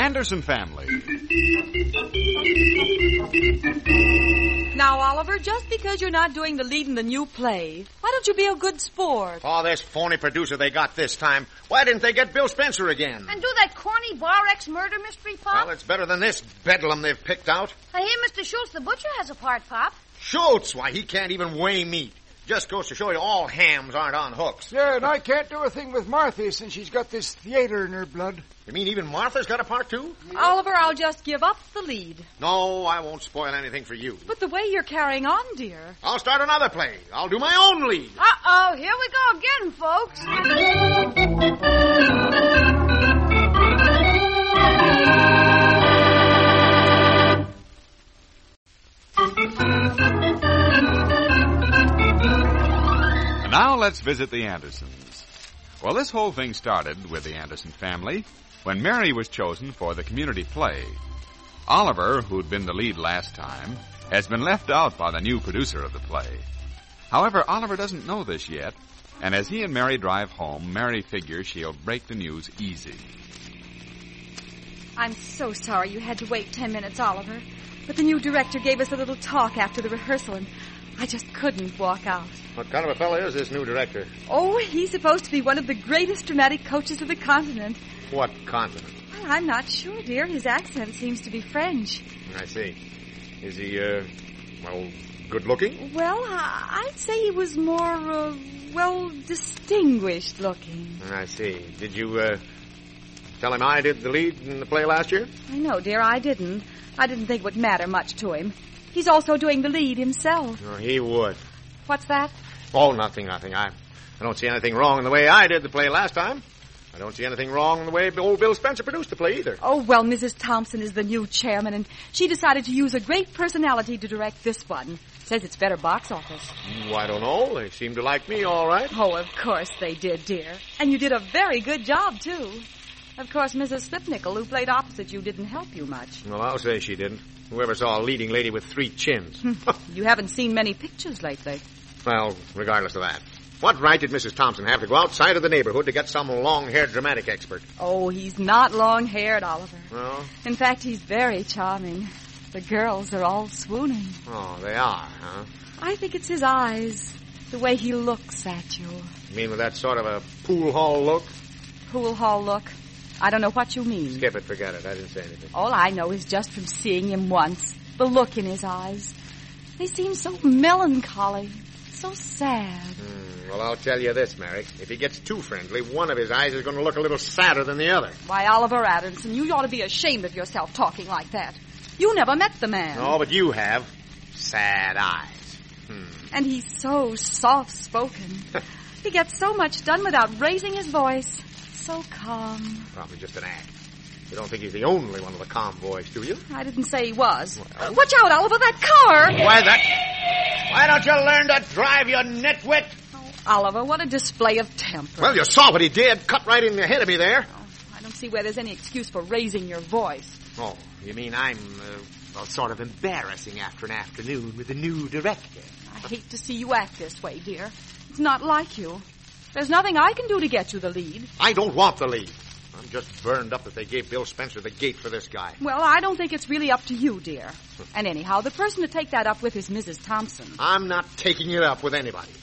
Anderson Family. Now, Oliver, just because you're not doing the lead in the new play, why don't you be a good sport? Oh, this phony producer they got this time. Why didn't they get Bill Spencer again? And do that corny Bar X murder mystery, Pop? Well, it's better than this bedlam they've picked out. I hear Mr. Schultz, the butcher, has a part, Pop. Schultz, why, he can't even weigh meat. Just goes to show you all hams aren't on hooks. Yeah, and I can't do a thing with Martha since she's got this theater in her blood. You mean even Martha's got a part, too? Oliver, I'll just give up the lead. No, I won't spoil anything for you. But the way you're carrying on, dear. I'll start another play. I'll do my own lead. Uh-oh, here we go again, folks. Now let's visit the Andersons. Well, this whole thing started with the Anderson family when Mary was chosen for the community play. Oliver, who'd been the lead last time, has been left out by the new producer of the play. However, Oliver doesn't know this yet, and as he and Mary drive home, Mary figures she'll break the news easy. I'm so sorry you had to wait 10 minutes, Oliver. But the new director gave us a little talk after the rehearsal, and I just couldn't walk out. What kind of a fellow is this new director? Oh, he's supposed to be one of the greatest dramatic coaches of the continent. What continent? Well, I'm not sure, dear. His accent seems to be French. I see. Is he, good looking? Well, I'd say he was more, distinguished looking. I see. Did you, tell him I did the lead in the play last year? I know, dear, I didn't. I didn't think it would matter much to him. He's also doing the lead himself. Oh, he would. What's that? Oh, nothing. I don't see anything wrong in the way I did the play last time. I don't see anything wrong in the way old Bill Spencer produced the play either. Oh, well, Mrs. Thompson is the new chairman, and she decided to use a great personality to direct this one. Says it's better box office. Oh, I don't know. They seem to like me all right. Oh, of course they did, dear. And you did a very good job, too. Of course, Mrs. Slipnickel, who played opposite you, didn't help you much. Well, I'll say she didn't. Whoever saw a leading lady with 3 chins? You haven't seen many pictures lately. Well, regardless of that. What right did Mrs. Thompson have to go outside of the neighborhood to get some long-haired dramatic expert? Oh, he's not long-haired, Oliver. No? In fact, he's very charming. The girls are all swooning. Oh, they are, huh? I think it's his eyes, the way he looks at you. You mean with that sort of a pool hall look? Pool hall look? I don't know what you mean. Skip it, forget it. I didn't say anything. All I know is just from seeing him once, the look in his eyes. They seem so melancholy, so sad. Well, I'll tell you this, Mary. If he gets too friendly, one of his eyes is going to look a little sadder than the other. Why, Oliver Adamson, you ought to be ashamed of yourself talking like that. You never met the man. Oh, but you have. Sad eyes. And he's so soft-spoken. He gets so much done without raising his voice. So calm. Probably just an act. You don't think he's the only one with a calm voice, do you? I didn't say he was. Well. Watch out, Oliver, that car! Why don't you learn to drive, you nitwit? Oh, Oliver, what a display of temper. Well, you saw what he did. Cut right in the head of me there. Oh, I don't see where there's any excuse for raising your voice. Oh, you mean I'm, sort of embarrassing after an afternoon with a new director? I hate to see you act this way, dear. It's not like you. There's nothing I can do to get you the lead. I don't want the lead. I'm just burned up that they gave Bill Spencer the gate for this guy. Well, I don't think it's really up to you, dear. And anyhow, the person to take that up with is Mrs. Thompson. I'm not taking it up with anybody.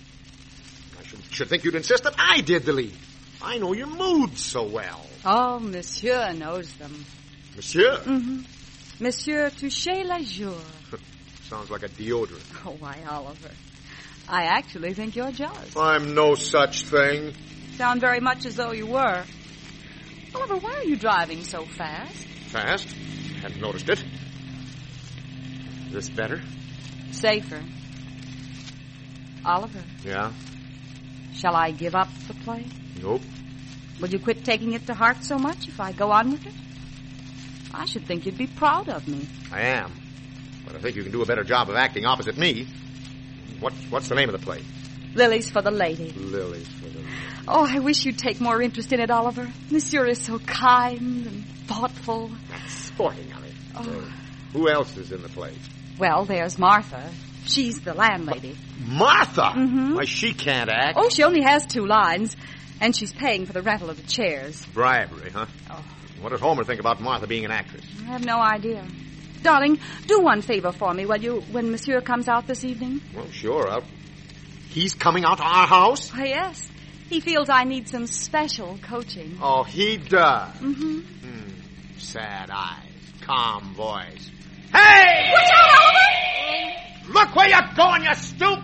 I should think you'd insist that I did the lead. I know your moods so well. Oh, Monsieur knows them. Monsieur? Mm-hmm. Monsieur Touché la Jour. Sounds like a deodorant. Oh, why, Oliver. I actually think you're jealous. I'm no such thing. Sound very much as though you were. Oliver, why are you driving so fast? Fast? Hadn't noticed it. Is this better? Safer. Oliver. Yeah? Shall I give up the play? Nope. Will you quit taking it to heart so much if I go on with it? I should think you'd be proud of me. I am. But I think you can do a better job of acting opposite me. What's the name of the play? Lilies for the Lady. Lilies for the Lady. Oh, I wish you'd take more interest in it, Oliver. Monsieur is so kind and thoughtful. That's sporting of it. Oh. Who else is in the play? Well, there's Martha. She's the landlady. Martha? Mm-hmm. Why, she can't act. Oh, she only has 2 lines, and she's paying for the rental of the chairs. Bribery, huh? Oh, What does Homer think about Martha being an actress? I have no idea. Darling, do one favor for me, will you, when Monsieur comes out this evening? Well, sure. He's coming out to our house? Why, yes. He feels I need some special coaching. Oh, he does? Mm-hmm. Sad eyes, calm voice. Hey! Watch out, Oliver! Look where you're going, you stoop!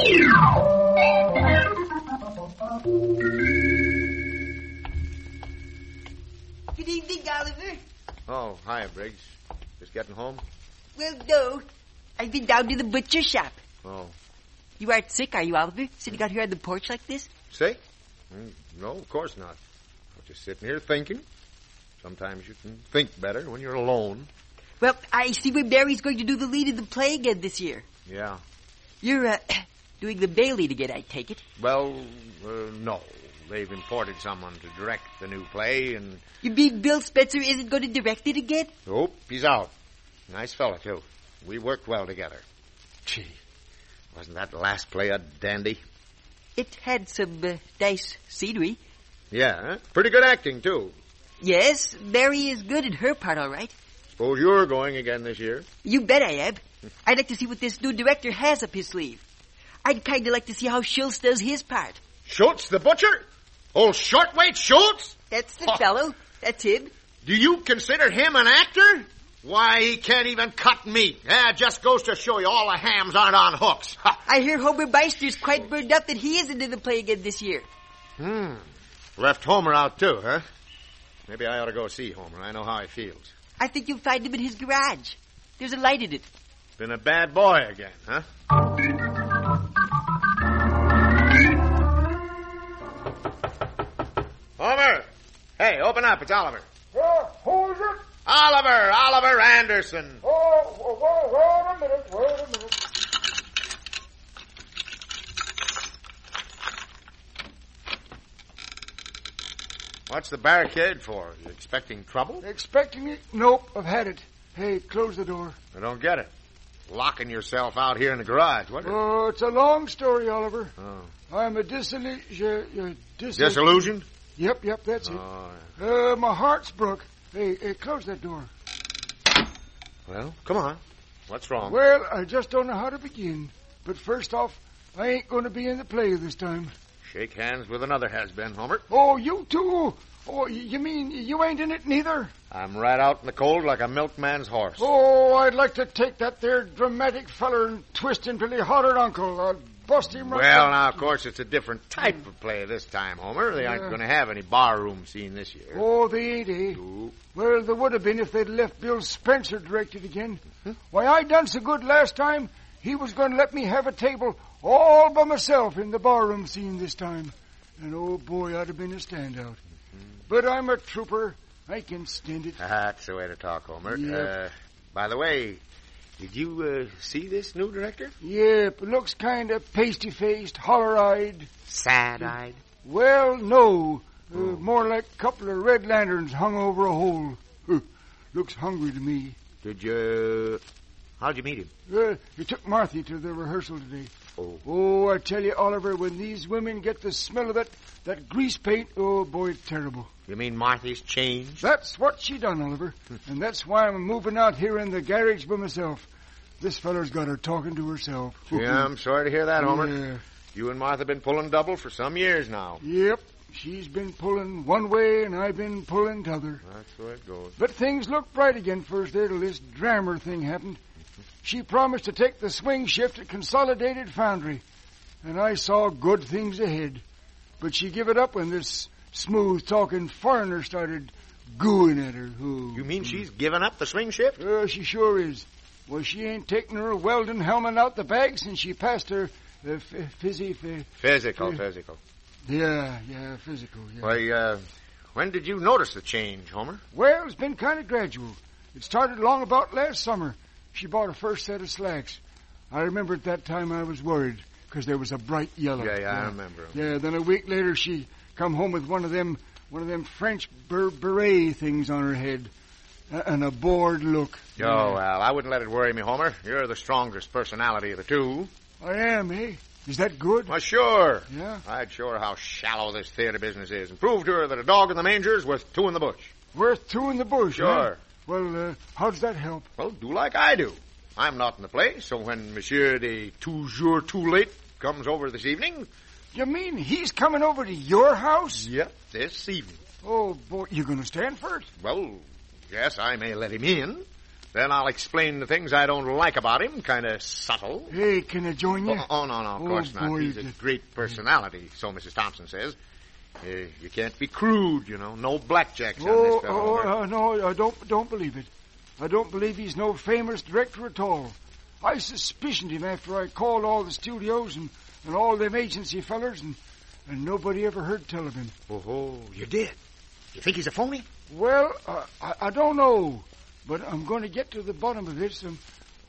Good evening, Oliver. Oh, hi, Briggs. Just getting home? Well, no. I've been down to the butcher shop. Oh. You aren't sick, are you, Oliver? Sitting out here on the porch like this? Sick? No, of course not. I'm just sitting here thinking. Sometimes you can think better when you're alone. Well, I see where Mary's going to do the lead in the play again this year. Yeah. You're, doing the male lead again, I take it. Well, no. They've imported someone to direct the new play, and... You mean Bill Spencer isn't going to direct it again? Nope, he's out. Nice fella, too. We worked well together. Gee, wasn't that last play a dandy? It had some nice scenery. Yeah, pretty good acting, too. Yes, Mary is good in her part, all right. Suppose you're going again this year? You bet I am. I'd like to see what this new director has up his sleeve. I'd kind of like to see how Schultz does his part. Schultz, the butcher? Old shortweight Schultz? That's the fellow. That's him. Do you consider him an actor? Why, he can't even cut meat. Just goes to show you all the hams aren't on hooks. I hear Homer Meister's quite burned up that he isn't in the play again this year. Left Homer out, too, huh? Maybe I ought to go see Homer. I know how he feels. I think you'll find him in his garage. There's a light in it. Been a bad boy again, huh? Homer! Hey, open up. It's Oliver. Who is it? Oliver Anderson. Oh, wait a minute. What's the barricade for? You expecting trouble? Expecting it? Nope, I've had it. Hey, close the door. I don't get it. Locking yourself out here in the garage. What? Oh, it's a long story, Oliver. Oh. I'm a disillusioned. Disillusioned? Yep, that's Oh, it. My heart's broke. Hey, close that door. Well, come on. What's wrong? Well, I just don't know how to begin. But first off, I ain't going to be in the play this time. Shake hands with another has-been, Homer. Oh, you too? Oh, you mean you ain't in it neither? I'm right out in the cold like a milkman's horse. Oh, I'd like to take that there dramatic feller and twist him till he hollered uncle. I'd bust him right Well, down. now, of course, it's a different type of play this time, Homer. They aren't going to have any barroom scene this year. Oh, they ain't, eh? No. Well, there would have been if they'd left Bill Spencer directed again. Why, I done so good last time, he was going to let me have a table all by myself in the barroom scene this time. And, oh, boy, I'd have been a standout. But I'm a trooper. I can stand it. That's the way to talk, Homer. Yep. By the way, did you see this new director? Yep, looks kind of pasty-faced, holler-eyed. Sad-eyed? Well, no. More like a couple of red lanterns hung over a hole. Looks hungry to me. How'd you meet him? He took Marthy to the rehearsal today. Oh. Oh, I tell you, Oliver, when these women get the smell of that grease paint, oh, boy, it's terrible. You mean Marthy's changed? That's what she done, Oliver. And that's why I'm moving out here in the garage by myself. This feller's got her talking to herself. Yeah, I'm sorry to hear that, Homer. Yeah. You and Martha been pulling double for some years now. Yep. She's been pulling one way, and I've been pulling t'other. That's the way it goes. But things looked bright again first there till this Drammer thing happened. She promised to take the swing shift at Consolidated Foundry, and I saw good things ahead. But she give it up when this smooth-talking foreigner started gooing at her. Oh. You mean she's given up the swing shift? She sure is. Well, she ain't taken her Weldon helmet out the bag since she passed her Physical. Yeah, physical, yeah. Why, when did you notice the change, Homer? Well, it's been kind of gradual. It started long about last summer. She bought her first set of slacks. I remember at that time I was worried, because there was a bright yellow. Yeah, I remember. Yeah, then a week later she come home with one of them French beret things on her head. And a bored look. Oh, well, I wouldn't let it worry me, Homer. You're the strongest personality of the two. I am, eh? Is that good? Well, sure. Yeah? I'd show her how shallow this theater business is and prove to her that a dog in the manger is worth two in the bush. Worth two in the bush, Sure. Huh? Well, how does that help? Well, do like I do. I'm not in the play, so when Monsieur de Toujours Too Late comes over this evening... You mean he's coming over to your house? Yep, this evening. Oh, boy, you going to stand for it? Well, yes, I may let him in. Then I'll explain the things I don't like about him, kind of subtle. Hey, can I join you? Oh, no, of course not. Boy, He's a great personality, so Mrs. Thompson says. You can't be crude, you know. No blackjacks on this fellow. No, I don't believe it. I don't believe he's no famous director at all. I suspicioned him after I called all the studios and all them agency fellers, and nobody ever heard tell of him. Oh, you did? You think he's a phony? Well, I don't know, but I'm going to get to the bottom of this, and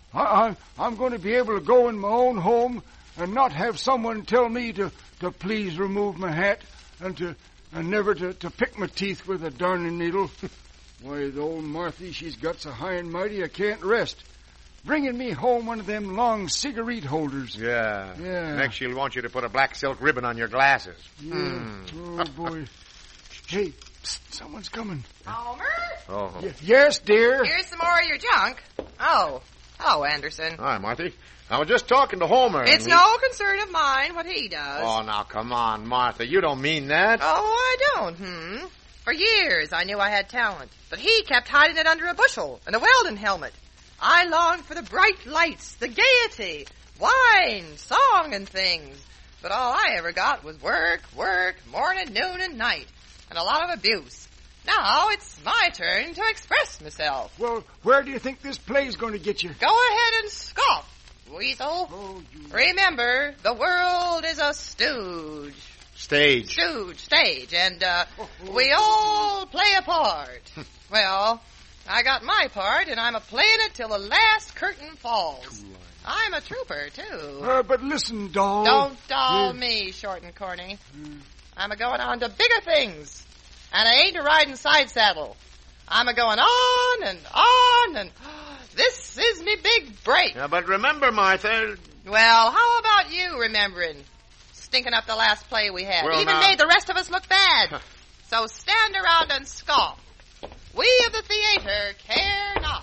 I'm going to be able to go in my own home and not have someone tell me to please remove my hat and never to pick my teeth with a darning needle. Why, the old Marthy, she's got so high and mighty I can't rest. Bringing me home one of them long cigarette holders. Yeah. Yeah. Next she'll want you to put a black silk ribbon on your glasses. Yeah. Oh, boy. Hey, psst, someone's coming. Homer? Oh. Yes, dear. Here's some more of your junk. Oh. Hello, Anderson. Hi, Marthy. I was just talking to Homer. It's no concern of mine what he does. Oh, now, come on, Martha. You don't mean that. Oh, I don't, For years I knew I had talent, but he kept hiding it under a bushel and a welding helmet. I longed for the bright lights, the gaiety, wine, song, and things. But all I ever got was work, morning, noon, and night, and a lot of abuse. Now it's my turn to express myself. Well, where do you think this play's going to get you? Go ahead and scoff, weasel. Oh, you... Remember, the world is a stooge. Stage. Stage, and we all play a part. Well, I got my part, and I'm a-playing it till the last curtain falls. I'm a trooper, too. But listen, doll. Don't doll me, short and corny. I'm a-going on to bigger things, and I ain't a-riding side saddle. I'm a-going on, and this is me big break. Yeah, but remember, Martha... Well, how about you remembering? Stinking up the last play we had. Well, Even now... made the rest of us look bad. So stand around and scoff. We of the theater care not.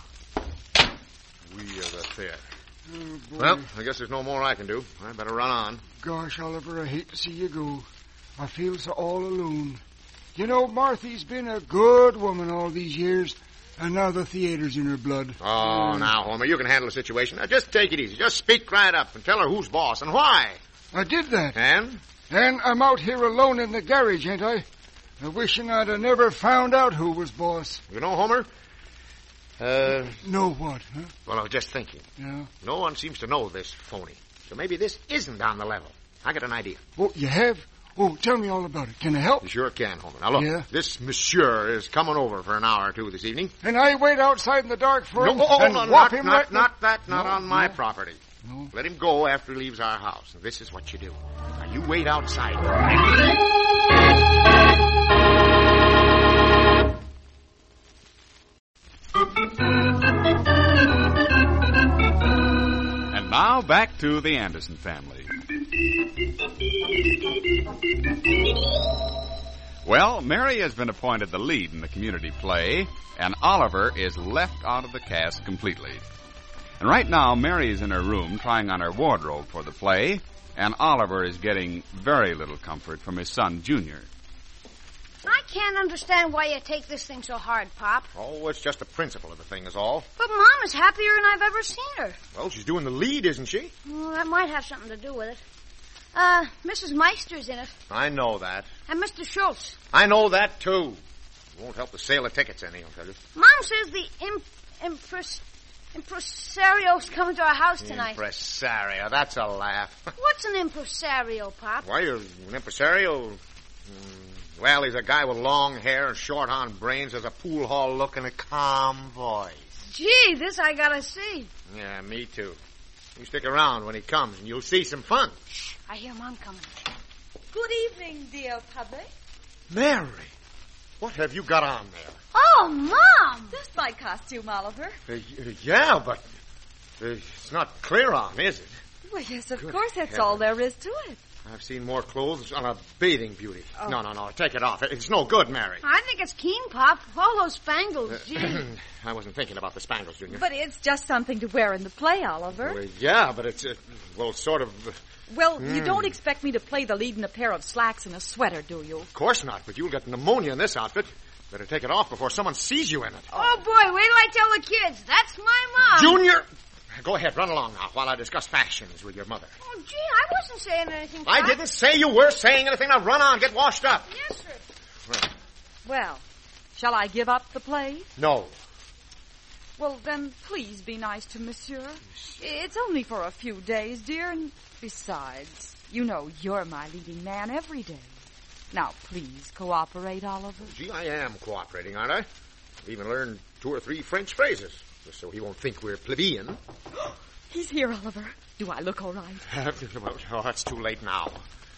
We of the theater. Oh, boy. Well, I guess there's no more I can do. I better run on. Gosh, Oliver, I hate to see you go. I feel so all alone. You know, Marthy's been a good woman all these years, and now the theater's in her blood. Oh, now, Homer, you can handle the situation. Now, just take it easy. Just speak right up and tell her who's boss and why. I did that. And? And I'm out here alone in the garage, ain't I? Wishing I'd have never found out who was boss. You know, Homer... Know what, huh? Well, I was just thinking. Yeah? No one seems to know this phony. So maybe this isn't on the level. I got an idea. Oh, you have? Oh, tell me all about it. Can I help? You sure can, Homer. Now, look. Yeah? This monsieur is coming over for an hour or two this evening. And I wait outside in the dark for him no, and whop him right... Not on my No. property. No. Let him go after he leaves our house. And this is what you do. Now, you wait outside. And now back to the Anderson family. Well, Mary has been appointed the lead in the community play, and Oliver is left out of the cast completely. And right now, Mary is in her room trying on her wardrobe for the play, and Oliver is getting very little comfort from his son, Junior. I can't understand why you take this thing so hard, Pop. Oh, it's just the principle of the thing is all. But Mom is happier than I've ever seen her. Well, she's doing the lead, isn't she? Well, that might have something to do with it. Mrs. Meister's in it. I know that. And Mr. Schultz. I know that, too. Won't help the sale of tickets any, I'll tell you. Mom says the impresario's coming to our house tonight. Impresario, that's a laugh. What's an impresario, Pop? Why, an impresario? Well, he's a guy with long hair and short-on brains, has a pool hall look and a calm voice. Gee, this I gotta see. Yeah, me too. You stick around when he comes and you'll see some fun. I hear Mom coming. Good evening, dear public. Mary, what have you got on there? Oh, Mom! Just my costume, Oliver. Yeah, but it's not clear on, is it? Well, yes, of course, that's all there is to it. I've seen more clothes on a bathing beauty. Oh. No, take it off. It's no good, Mary. I think it's keen, Pop. All those spangles, gee. I wasn't thinking about the spangles, Junior. But it's just something to wear in the play, Oliver. Well, yeah, but it's, sort of... Well, you don't expect me to play the lead in a pair of slacks and a sweater, do you? Of course not, but you'll get pneumonia in this outfit. Better take it off before someone sees you in it. Oh, boy, wait till I tell the kids. That's my mom. Junior! Go ahead, run along now while I discuss fashions with your mother. Oh, gee, I wasn't saying anything, Pop. I didn't say you were saying anything. Now run on, get washed up. Yes, sir. Well, shall I give up the play? No. Well, then, please be nice to Monsieur. It's only for a few days, dear, and besides, you know you're my leading man every day. Now, please cooperate, Oliver. Gee, I am cooperating, aren't I? I've even learned 2 or 3 French phrases, just so he won't think we're plebeian. He's here, Oliver. Do I look all right? Oh, it's too late now.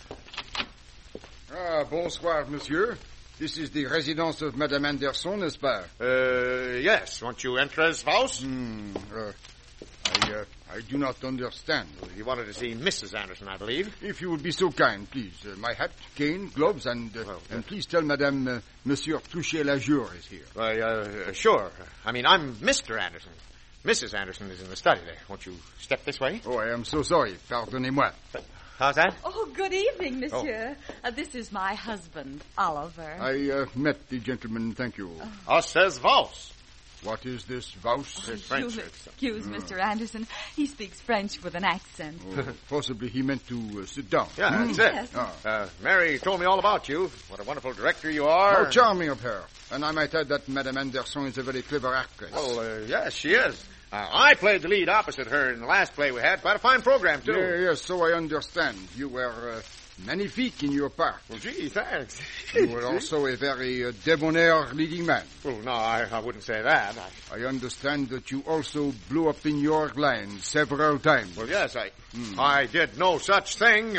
Bonsoir, monsieur. This is the residence of Madame Anderson, n'est-ce pas? Yes. Won't you enter as Faust? I do not understand. You wanted to see Mrs. Anderson, I believe. If you would be so kind, please. My hat, cane, gloves, and please tell Madame Monsieur Touché-Lajour is here. Sure. I mean, I'm Mr. Anderson. Mrs. Anderson is in the study there. Won't you step this way? Oh, I am so sorry. Pardonnez-moi. How's that? Oh, good evening, Monsieur. This is my husband, Oliver. I met the gentleman, thank you. Us says Vos. What is this, Vos? French. Excuse Mr. Anderson. He speaks French with an accent. Possibly he meant to sit down. Yeah, that's it. Mary told me all about you. What a wonderful director you are. How charming of her. And I might add that Madame Anderson is a very clever actress. Well, yes, she is. I played the lead opposite her in the last play we had. Quite a fine program, too. Yes, so I understand. You were magnifique in your part. Well, gee, thanks. You were also a very debonair leading man. Well, no, I wouldn't say that. I understand that you also blew up in your line several times. Well, yes, I did no such thing.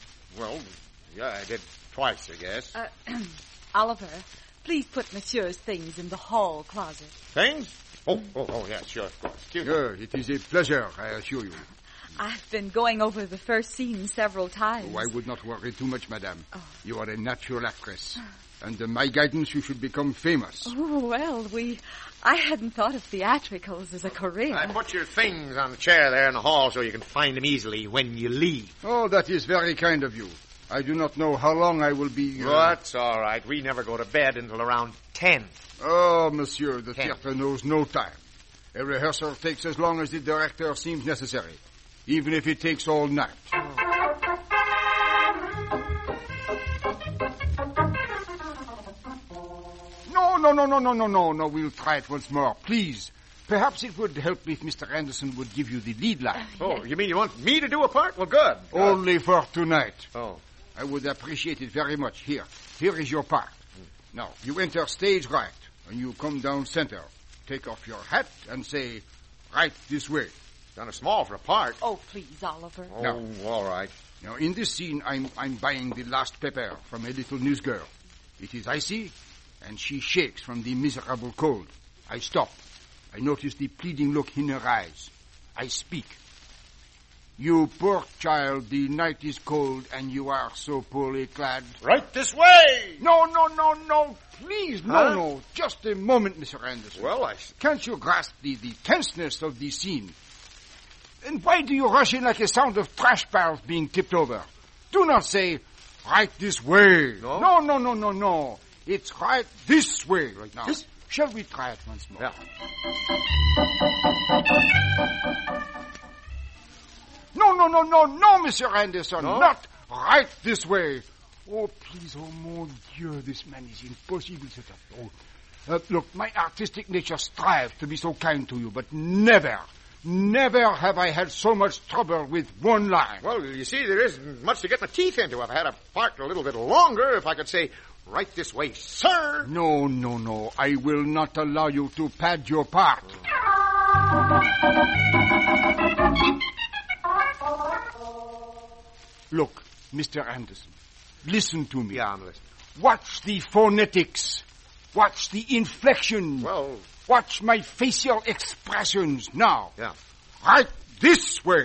I did twice, I guess. Oliver, please put Monsieur's things in the hall closet. Things? Oh, yes, sure, of course. It is a pleasure, I assure you. I've been going over the first scene several times. Oh, I would not worry too much, madame. You are a natural actress. Under my guidance, you should become famous. Oh, well, I hadn't thought of theatricals as a career. I put your things on the chair there in the hall so you can find them easily when you leave. Oh, that is very kind of you. I do not know how long I will be... That's all right. We never go to bed until around 10. Oh, monsieur, the theater knows no time. A rehearsal takes as long as the director seems necessary, even if it takes all night. No, we'll try it once more, please. Perhaps it would help if Mr. Anderson would give you the lead line. Oh, you mean you want me to do a part? Well, good. Only for tonight. Oh. I would appreciate it very much. Here is your part. Now, you enter stage right, and you come down center. Take off your hat and say, right this way. Kind of small for a part. Oh, please, Oliver. Oh, now, all right. Now, in this scene, I'm buying the last paper from a little newsgirl. It is icy, and she shakes from the miserable cold. I stop. I notice the pleading look in her eyes. I speak. You poor child, the night is cold, and you are so poorly clad. Right this way! No, please, no. Just a moment, Mr. Anderson. Well, Can't you grasp the tenseness of the scene? And why do you rush in like a sound of trash barrels being tipped over? Do not say, right this way. No? No. It's right this way right now. This? Shall we try it once more? Yeah. No, Mr. Anderson. No? Not right this way. Oh, please, oh, mon Dieu, this man is impossible. Look, my artistic nature strives to be so kind to you, but never have I had so much trouble with one line. Well, you see, there isn't much to get my teeth into. If I had a part a little bit longer, if I could say, right this way, sir. No. I will not allow you to pad your part. Look, Mr. Anderson, listen to me. Yeah, I'm listening. Watch the phonetics. Watch the inflection. Well... Watch my facial expressions now. Yeah. Right this way.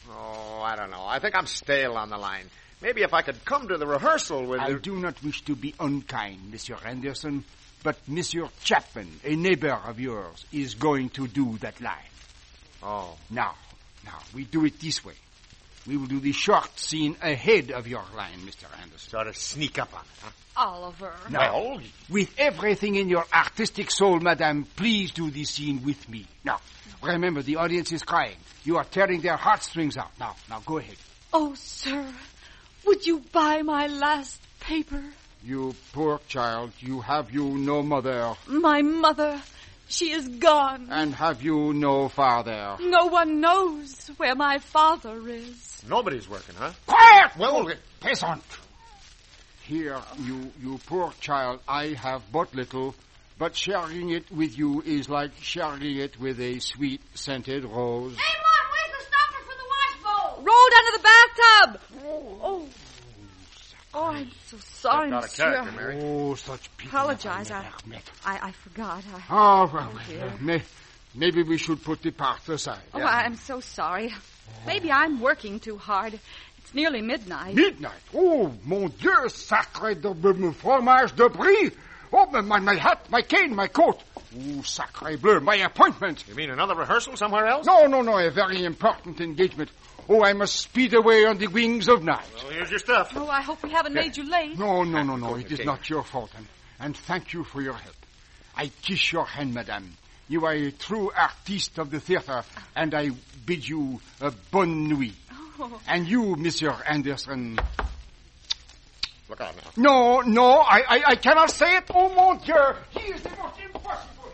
Oh, I don't know. I think I'm stale on the line. Maybe if I could come to the rehearsal with... I do not wish to be unkind, Monsieur Anderson, but Monsieur Chapman, a neighbor of yours, is going to do that line. Oh. Now, we do it this way. We will do the short scene ahead of your line, Mr. Anderson. Sort of sneak up on it, huh? Oliver. Now, with everything in your artistic soul, madame, please do this scene with me. Now, remember, the audience is crying. You are tearing their heartstrings out. Now, go ahead. Oh, sir, would you buy my last paper? You poor child, you have you no mother. My mother, she is gone. And have you no father? No one knows where my father is. Nobody's working, huh? Quiet! Well, peasant. Here, you poor child, I have but little, but sharing it with you is like sharing it with a sweet scented rose. Hey, Mom, where's the stopper for the wash bowl? Rolled under the bathtub. Oh, I'm so sorry, Not a monsieur. character, Mary. Oh, such people. Apologize. I've never met. I forgot. Oh, well, dear. maybe we should put the part aside. Oh, I'm so sorry. Maybe I'm working too hard. It's nearly midnight. Midnight? Oh, mon Dieu, sacre de fromage de brie. Oh, my hat, my cane, my coat. Oh, sacre bleu, my appointment. You mean another rehearsal somewhere else? No, a very important engagement. Oh, I must speed away on the wings of night. Well, here's your stuff. Oh, I hope we haven't made you late. No, it is not your fault, and thank you for your help. I kiss your hand, madame. You are a true artiste of the theater, and I bid you a bonne nuit. Oh. And you, Monsieur Anderson... Look out now. No, I cannot say it. Oh, mon Dieu, he is the most impossible.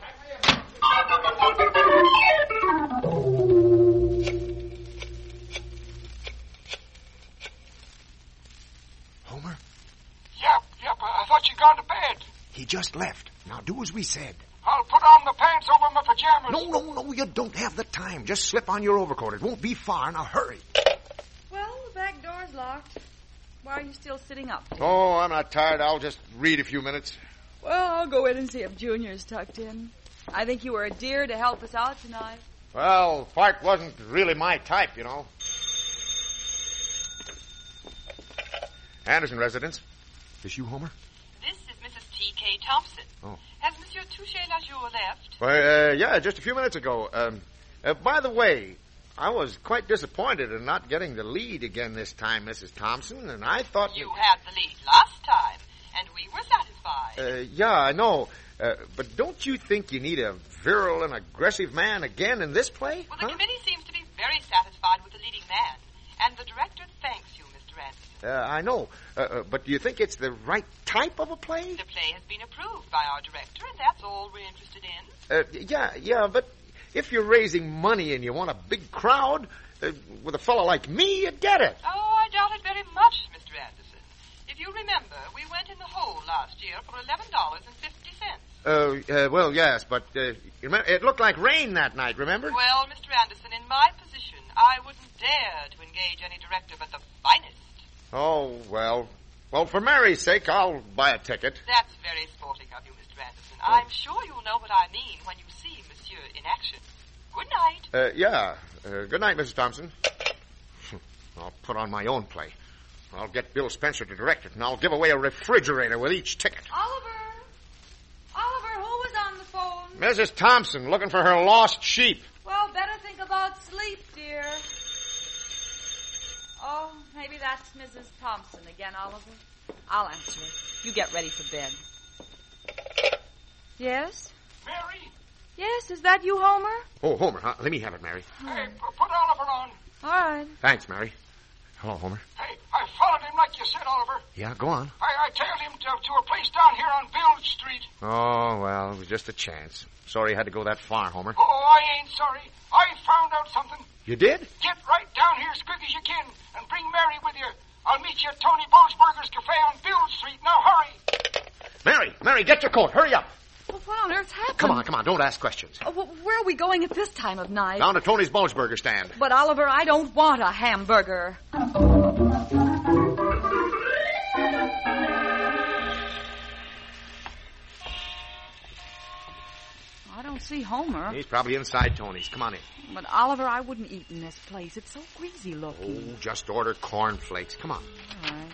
Homer? Yep, I thought you'd gone to bed. He just left. Now do as we said. I'll put on the pants over my pajamas. No, you don't have the time. Just slip on your overcoat. It won't be far. Now hurry. Well, the back door's locked. Why are you still sitting up? Oh, I'm not tired. I'll just read a few minutes. Well, I'll go in and see if Junior's tucked in. I think you were a dear to help us out tonight. Well, Fart wasn't really my type, you know. Anderson residence. This you, Homer? This is Mrs. T.K. Thompson. Oh. Has Monsieur Touché-Lajour left? Well, yeah, just a few minutes ago. By the way, I was quite disappointed in not getting the lead again this time, Mrs. Thompson, and I thought... You had the lead last time, and we were satisfied. Yeah, I know. But don't you think you need a virile and aggressive man again in this play? Well, the committee seems to be very satisfied with the leading man, and the director thanks you, Mr. Anderson. I know. But do you think it's the right type of a play? The play has been approved by our director, and that's all we're interested in. Yeah, but if you're raising money and you want a big crowd, with a fellow like me, you'd get it. Oh, I doubt it very much, Mr. Anderson. If you remember, we went in the hole last year for $11.50. Well, yes, but it looked like rain that night, remember? Well, Mr. Anderson, in my position, I wouldn't dare to engage any director but the finest. Oh, well, for Mary's sake, I'll buy a ticket. That's very sporting of you, Mr. Anderson. I'm sure you'll know what I mean when you see Monsieur in action. Good night. Yeah. Good night, Mrs. Thompson. I'll put on my own play. I'll get Bill Spencer to direct it, and I'll give away a refrigerator with each ticket. Oliver, who was on the phone? Mrs. Thompson, looking for her lost sheep. Well, better think about sleep, dear. Oh, maybe that's Mrs. Thompson again, Oliver. I'll answer it. You get ready for bed. Yes? Mary? Yes, is that you, Homer? Oh, Homer, huh? Let me have it, Mary. Hey, put Oliver on. All right. Thanks, Mary. Hello, Homer. Hey, I followed him like you said, Oliver. Yeah, go on. I tailed him to a place down here on Bilge Street. Oh, well, it was just a chance. Sorry you had to go that far, Homer. Oh, I ain't sorry. I found out something. You did? Get right down here as quick as you can and bring Mary with you. I'll meet you at Tony Bonesberger's Cafe on Bilge Street. Now, hurry. Mary, get your coat. Hurry up. Well, what on earth's happened? Come on. Don't ask questions. Where are we going at this time of night? Down to Tony's Bonesberger stand. But, Oliver, I don't want a hamburger. don't see Homer. He's probably inside Tony's. Come on in. But, Oliver, I wouldn't eat in this place. It's so greasy looking. Oh, just order cornflakes. Come on. All right.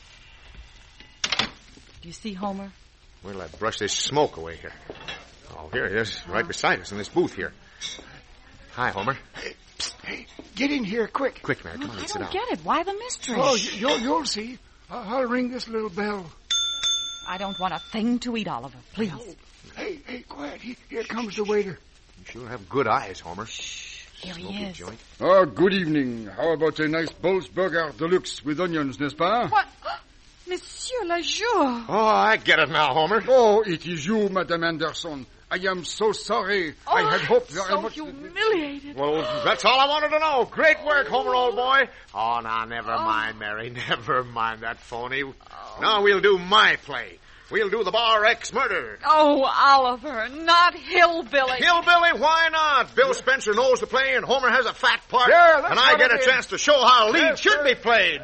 Do you see Homer? We'll brush this smoke away here. Oh, here he is, right beside us in this booth here. Hi, Homer. Hey, get in here quick. Quick, Mary, come on, I sit don't down. get it. Why the mystery? Oh, you'll see. I'll ring this little bell. I don't want a thing to eat, Oliver. Please. Hey, quiet. Here comes the waiter. You sure have good eyes, Homer. Here Smoky he is. joint. Oh, good evening. How about a nice Bolzburger Deluxe with onions, n'est-ce pas? What? Monsieur Lajour. Oh, I get it now, Homer. Oh, it is you, Madame Anderson. I am so sorry. I had hoped very so much... humiliated. Well, that's all I wanted to know. Great work, Homer, old boy. Oh, now, never mind, Mary. Never mind that phony. Now we'll do my play. We'll do the Bar X murder. Oh, Oliver, not Hillbilly. Hillbilly, why not? Bill Spencer knows the play, and Homer has a fat part. Yeah, that's and I what get it a is. chance to show how a lead Yes, should sir. be played.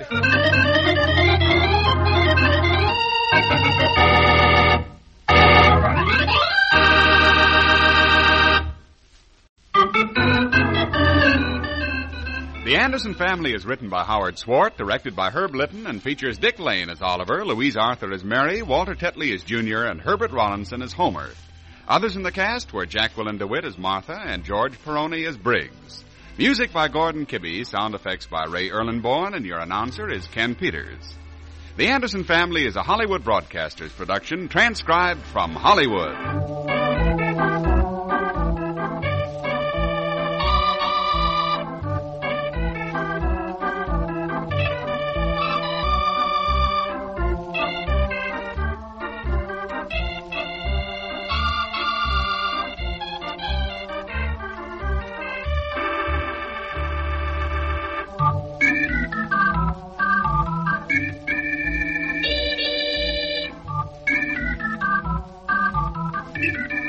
The Anderson Family is written by Howard Swart, directed by Herb Litton, and features Dick Lane as Oliver, Louise Arthur as Mary, Walter Tetley as Junior, and Herbert Rawlinson as Homer. Others in the cast were Jacqueline DeWitt as Martha and George Peroni as Briggs. Music by Gordon Kibbe, sound effects by Ray Erlenborn, and your announcer is Ken Peters. The Anderson Family is a Hollywood Broadcasters production, transcribed from Hollywood. Thank you.